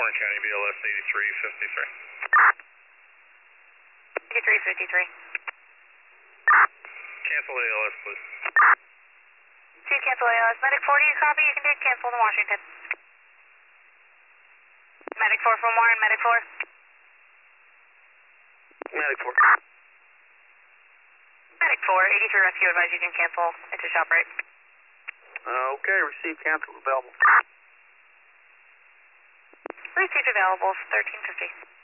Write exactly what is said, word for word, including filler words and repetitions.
Orange County, B L S eighty-three fifty-three. eighty-three fifty-three. Cancel A L S, please. two cancel A L S. Medic four, do you copy? You can take cancel to Washington. Medic four from Warren, Medic four. Medic four. Medic four, eighty-three rescue advise you can cancel into shop right. Uh, okay, receive cancel available. Receive available, thirteen fifty.